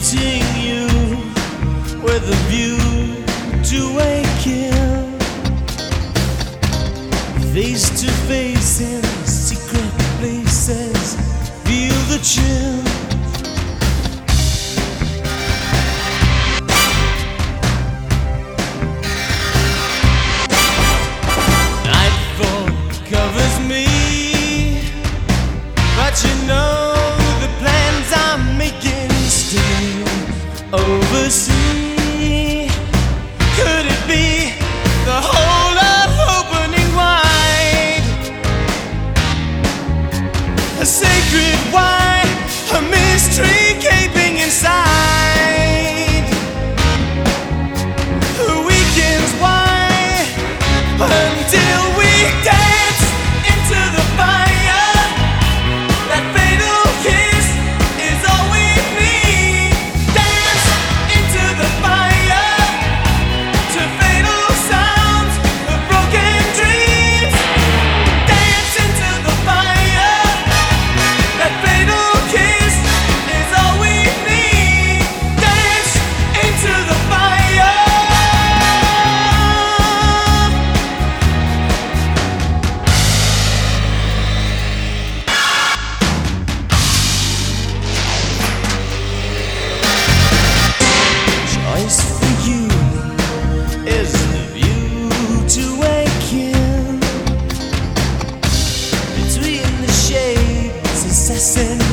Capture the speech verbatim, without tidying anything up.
meeting you with a view to awaken, face to face in secret places, feel the chill. Nightfall covers me, but you know the plans I'm making still oversee. Could it be the whole of opening wide? A sacred why, a mystery gaping inside. The weekends why, until we dance into the fire. That fatal kiss is all we need. Dance into the fire to fatal sounds of broken dreams. Dance into the fire. That fatal kiss is all we need. Dance into the fire. Choice for you is the view to awaken between the shades, assessing